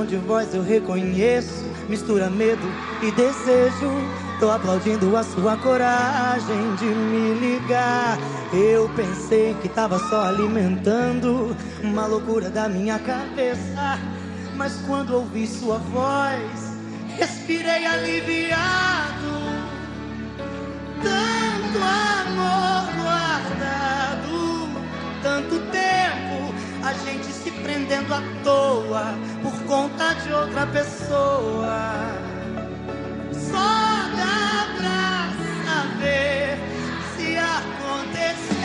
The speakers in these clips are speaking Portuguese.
tom de voz eu reconheço, mistura medo e desejo. Tô aplaudindo a sua coragem de me ligar. Eu pensei que tava só alimentando uma loucura da minha cabeça, mas quando ouvi sua voz, respirei aliviado. Tanto amor guardado, tanto tempo, a gente se prendendo à toa por conta de outra pessoa. Só dá pra saber se acontecer.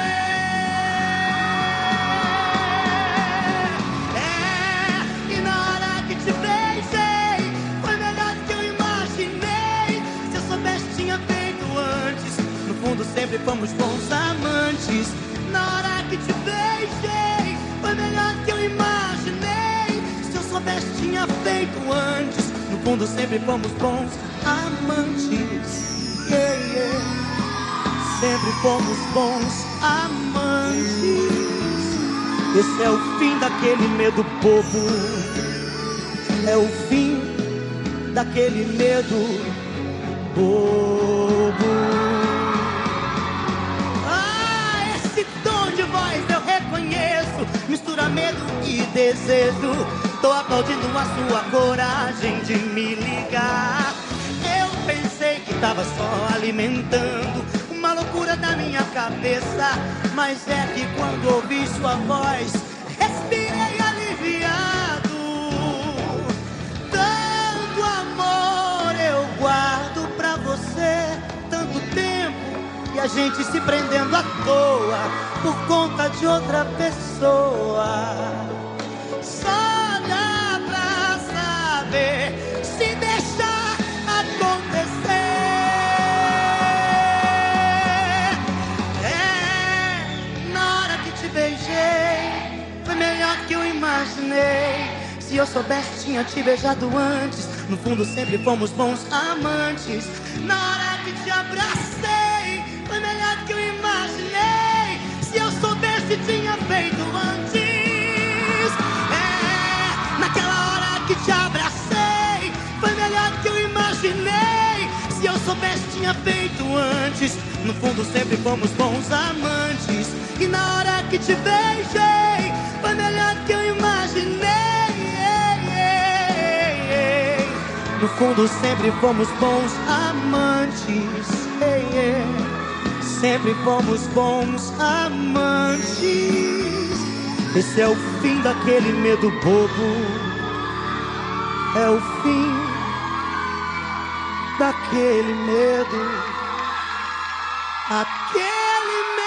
E na hora que te beijei, foi melhor do que eu imaginei. Se eu soubesse, tinha feito antes. No fundo sempre fomos bons amantes. Na hora que te beijei, foi melhor do que eu imaginei. Se eu soubesse, tinha feito antes. No fundo sempre fomos bons amantes. Yeah, yeah. Sempre fomos bons amantes. Esse é o fim daquele medo bobo. É o fim daquele medo bobo. Ah, esse tom de voz eu reconheço, mistura medo e desejo. Tô aplaudindo a sua coragem de me ligar. Eu pensei que tava só alimentando uma loucura da minha cabeça, mas é que quando ouvi sua voz, respirei aliviado. Tanto amor eu guardo pra você, tanto tempo, e a gente se prendendo à toa por conta de outra pessoa. Só dá pra saber se deixar acontecer. Na hora que te beijei, foi melhor que eu imaginei. Se eu soubesse, tinha te beijado antes. No fundo sempre fomos bons amantes. Na hora que te abracei, foi melhor que eu imaginei. Se eu soubesse, tinha feito antes. Naquela hora que te abracei, foi melhor que eu imaginei. Se eu soubesse, tinha feito antes. No fundo sempre fomos bons amantes. E na hora que te beijei, foi melhor que eu imaginei. No fundo sempre fomos bons amantes. Sempre fomos bons amantes. Esse é o fim daquele medo bobo. É o fim daquele medo. Aquele medo.